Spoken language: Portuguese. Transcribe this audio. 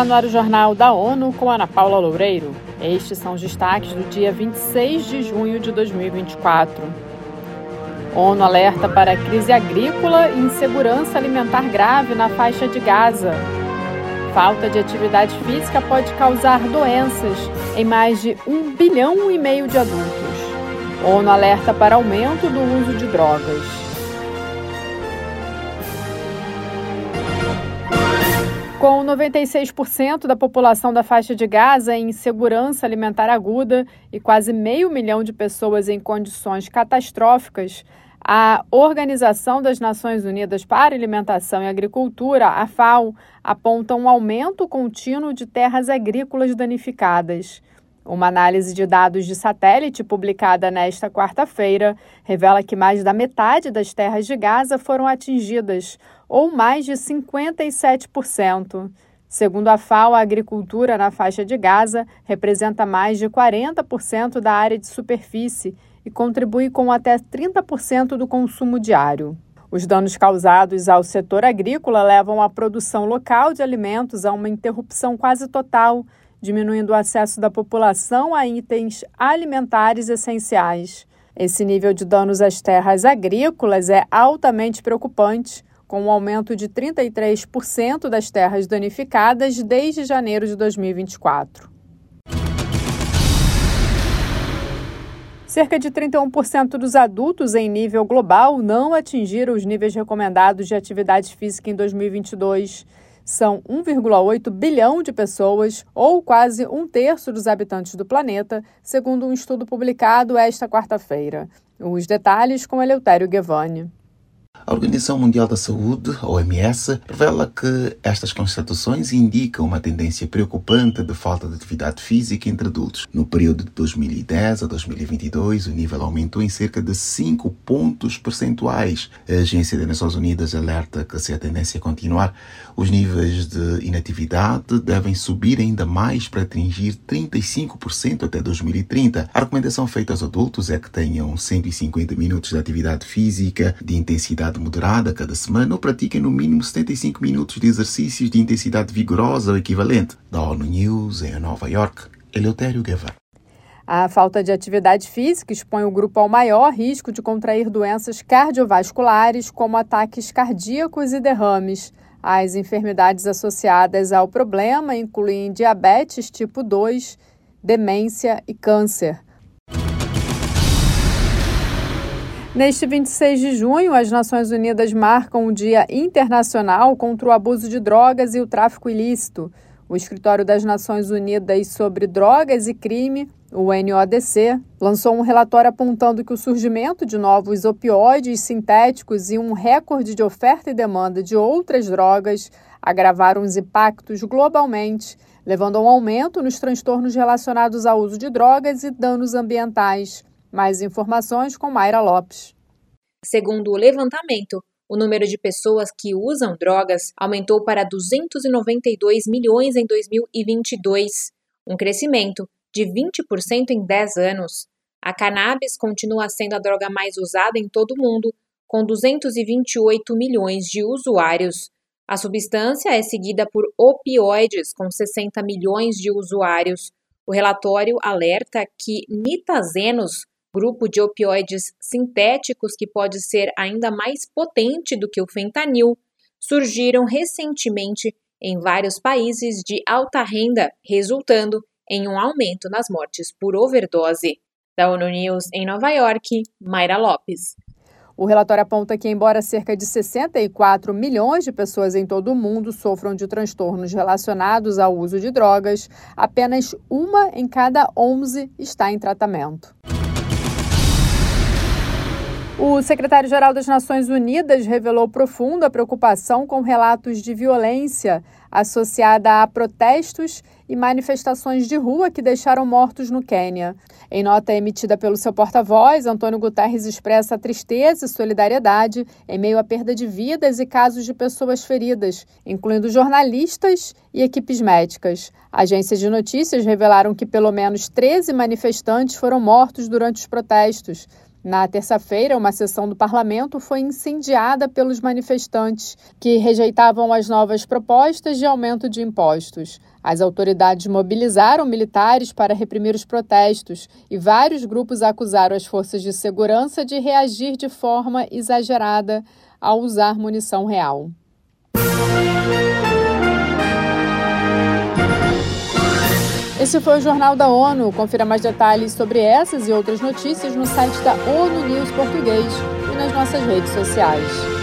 Está no ar o Jornal da ONU com Ana Paula Loureiro. Estes são os destaques do dia 26 de junho de 2024. ONU alerta para crise agrícola e insegurança alimentar grave na faixa de Gaza. Falta de atividade física pode causar doenças em mais de 1,5 bilhão de adultos. ONU alerta para aumento do uso de drogas. Com 96% da população da faixa de Gaza em insegurança alimentar aguda e quase 500 mil de pessoas em condições catastróficas, a Organização das Nações Unidas para Alimentação e Agricultura, a FAO, aponta um aumento contínuo de terras agrícolas danificadas. Uma análise de dados de satélite publicada nesta quarta-feira revela que mais da metade das terras de Gaza foram atingidas, ou mais de 57%. Segundo a FAO, a agricultura na faixa de Gaza representa mais de 40% da área de superfície e contribui com até 30% do consumo diário. Os danos causados ao setor agrícola levam a produção local de alimentos a uma interrupção quase total, diminuindo o acesso da população a itens alimentares essenciais. Esse nível de danos às terras agrícolas é altamente preocupante, com um aumento de 33% das terras danificadas desde janeiro de 2024. Cerca de 31% dos adultos em nível global não atingiram os níveis recomendados de atividade física em 2022. São 1,8 bilhão de pessoas, ou quase 1/3 dos habitantes do planeta, segundo um estudo publicado esta quarta-feira. Os detalhes com Eleutério Gevani. A Organização Mundial da Saúde, OMS, revela que estas constatações indicam uma tendência preocupante de falta de atividade física entre adultos. No período de 2010 a 2022, o nível aumentou em cerca de 5 pontos percentuais. A Agência das Nações Unidas alerta que, se a tendência continuar, os níveis de inatividade devem subir ainda mais para atingir 35% até 2030. A recomendação feita aos adultos é que tenham 150 minutos de atividade física de intensidade moderada cada semana ou pratiquem no mínimo 75 minutos de exercícios de intensidade vigorosa ou equivalente. Da ONU News, em Nova York, Eleutério Gevani. A falta de atividade física expõe o grupo ao maior risco de contrair doenças cardiovasculares, como ataques cardíacos e derrames. As enfermidades associadas ao problema incluem diabetes tipo 2, demência e câncer. Neste 26 de junho, as Nações Unidas marcam o Dia Internacional contra o Abuso de Drogas e o Tráfico Ilícito. O Escritório das Nações Unidas sobre Drogas e Crime, o NODC, lançou um relatório apontando que o surgimento de novos opioides sintéticos e um recorde de oferta e demanda de outras drogas agravaram os impactos globalmente, levando a um aumento nos transtornos relacionados ao uso de drogas e danos ambientais. Mais informações com Mayra Lopes. Segundo o levantamento, o número de pessoas que usam drogas aumentou para 292 milhões em 2022, um crescimento de 20% em 10 anos. A cannabis continua sendo a droga mais usada em todo o mundo, com 228 milhões de usuários. A substância é seguida por opioides, com 60 milhões de usuários. O relatório alerta que nitazenos, grupo de opioides sintéticos que pode ser ainda mais potente do que o fentanil, surgiram recentemente em vários países de alta renda, resultando em um aumento nas mortes por overdose. Da ONU News em Nova York, Mayra Lopes. O relatório aponta que, embora cerca de 64 milhões de pessoas em todo o mundo sofram de transtornos relacionados ao uso de drogas, apenas 1 em cada 11 está em tratamento. O secretário-geral das Nações Unidas revelou profunda preocupação com relatos de violência associada a protestos e manifestações de rua que deixaram mortos no Quênia. Em nota emitida pelo seu porta-voz, Antônio Guterres expressa tristeza e solidariedade em meio à perda de vidas e casos de pessoas feridas, incluindo jornalistas e equipes médicas. Agências de notícias revelaram que pelo menos 13 manifestantes foram mortos durante os protestos. Na terça-feira, uma sessão do parlamento foi incendiada pelos manifestantes, que rejeitavam as novas propostas de aumento de impostos. As autoridades mobilizaram militares para reprimir os protestos e vários grupos acusaram as forças de segurança de reagir de forma exagerada ao usar munição real. Esse foi o Jornal da ONU. Confira mais detalhes sobre essas e outras notícias no site da ONU News Português e nas nossas redes sociais.